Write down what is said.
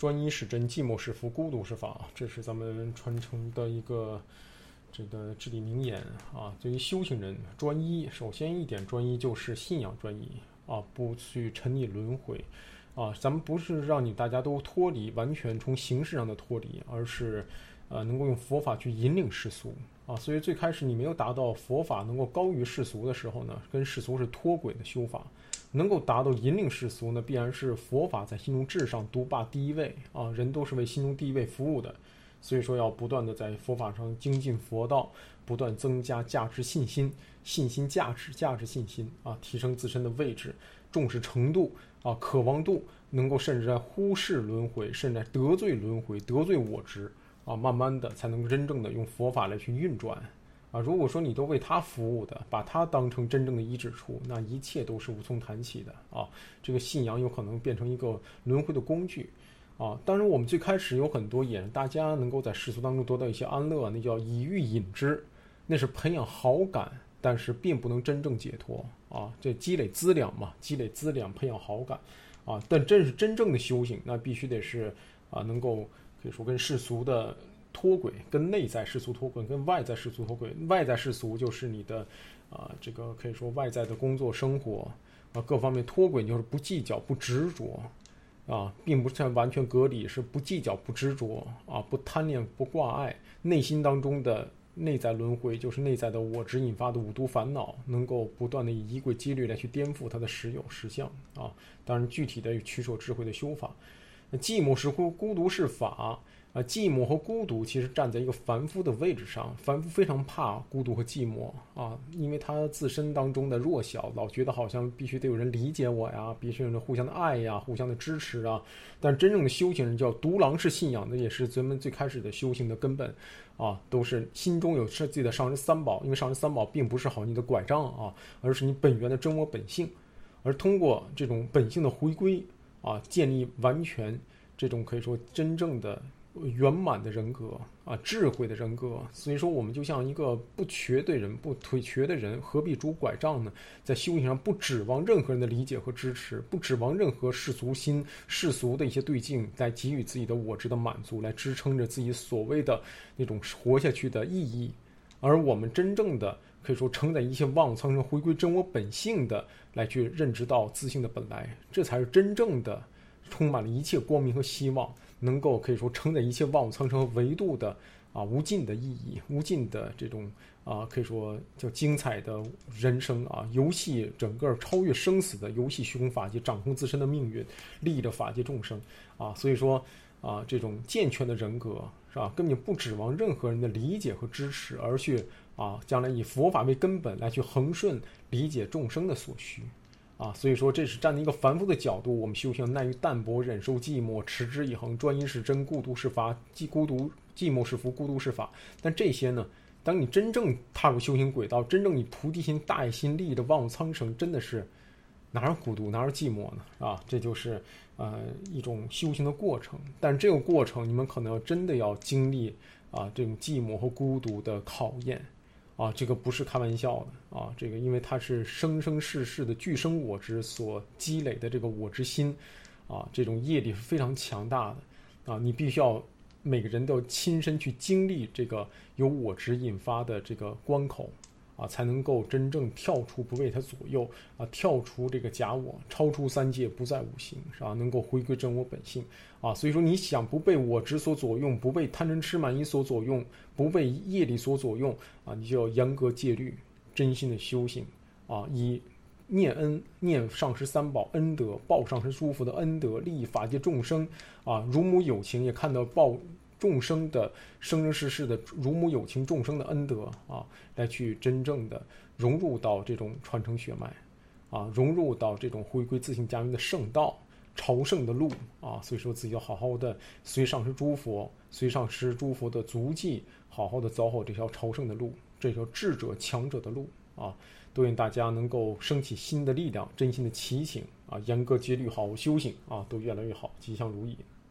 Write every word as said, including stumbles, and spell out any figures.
专一是真，寂寞是福，孤独是法，这是咱们传承的一个这个至理名言啊。对于修行人，专一，首先一点，专一就是信仰专一啊，不去沉溺轮回啊。咱们不是让你大家都脱离，完全从形式上的脱离，而是呃能够用佛法去引领世俗啊。所以最开始你没有达到佛法能够高于世俗的时候呢，跟世俗是脱轨的修法。能够达到引领世俗呢，必然是佛法在心中至上独霸第一位啊！人都是为心中第一位服务的，所以说要不断的在佛法上精进佛道，不断增加价值信心、信心价值、价值信心啊，提升自身的位置、重视程度啊、渴望度，能够甚至在忽视轮回，甚至在得罪轮回、得罪我执啊，慢慢的才能真正的用佛法来去运转。啊，如果说你都为他服务的，把他当成真正的依止处，那一切都是无从谈起的啊。这个信仰有可能变成一个轮回的工具啊。当然，我们最开始有很多也让大家能够在世俗当中得到一些安乐，那叫以欲引之，那是培养好感，但是并不能真正解脱啊。这积累资粮嘛，积累资粮，培养好感啊。但真是真正的修行，那必须得是啊，能够可以说跟世俗的脱轨，跟内在世俗脱轨，跟外在世俗脱轨。外在世俗就是你的啊、呃，这个可以说外在的工作生活啊，各方面脱轨，就是不计较、不执着啊，并不是完全隔离，是不计较、不执着啊，不贪恋、不挂碍。内心当中的内在轮回，就是内在的我执引发的五毒烦恼，能够不断的以仪轨机律来去颠覆它的实有实相啊。当然，具体的取舍智慧的修法，寂寞是孤，孤独是法。啊，寂寞和孤独其实站在一个凡夫的位置上，凡夫非常怕孤独和寂寞啊，因为他自身当中的弱小，老觉得好像必须得有人理解我呀，必须有人互相的爱呀，互相的支持啊。但真正的修行人叫独狼式信仰的，也是咱们最开始的修行的根本啊，都是心中有自己的上师三宝，因为上师三宝并不是好你的拐杖啊，而是你本源的真我本性，而通过这种本性的回归啊，建立完全这种可以说真正的圆满的人格啊，智慧的人格。所以说我们就像一个不瘸的人，不腿瘸的人，何必拄拐杖呢？在修行上不指望任何人的理解和支持，不指望任何世俗心世俗的一些对境来给予自己的我执的满足，来支撑着自己所谓的那种活下去的意义。而我们真正的可以说承载一切妄苍生，回归真我本性的来去认知到自性的本来，这才是真正的充满了一切光明和希望，能够可以说承载一切万物苍生和维度的啊无尽的意义，无尽的这种啊可以说叫精彩的人生啊，游戏整个超越生死的游戏虚空法界，掌控自身的命运，利益着法界众生啊。所以说啊，这种健全的人格是吧，根本不指望任何人的理解和支持，而去啊将来以佛法为根本来去恒顺理解众生的所需。啊，所以说这是站在一个凡夫的角度，我们修行耐于淡泊，忍受寂寞，持之以恒，专一是真，孤独是法，寂孤独寂寞是福，孤独是法。但这些呢，当你真正踏入修行轨道，真正以菩提心、大爱心利益着万物苍生，真的是哪有孤独，哪有寂寞呢？啊，这就是呃一种修行的过程。但这个过程，你们可能要真的要经历啊这种寂寞和孤独的考验。啊，这个不是开玩笑的啊！这个因为它是生生世世的俱生我执所积累的这个我执心，啊，这种业力是非常强大的啊！你必须要每个人都要亲身去经历这个由我执引发的这个关口啊，才能够真正跳出不为它左右啊，跳出这个假我，超出三界，不在五行，是吧？能够回归真我本性啊！所以说，你想不被我执所左用，不被贪嗔痴慢疑所左用，不被业力所左用啊，你就要严格戒律，真心的修行啊，以念恩、念上师三宝恩德，报上师诸佛的恩德，利益法界众生啊，如母有情，也看到报众生的生生世世的如母有情众生的恩德啊，来去真正的融入到这种传承血脉啊，融入到这种回归自性家园的圣道朝圣的路啊。所以说自己要好好的随上师诸佛，随上师诸佛的足迹，好好的走好这条朝圣的路，这条智者强者的路啊。都愿大家能够升起新的力量，真心的祈请啊，严格戒律，好好修行啊，都越来越好，吉祥如意。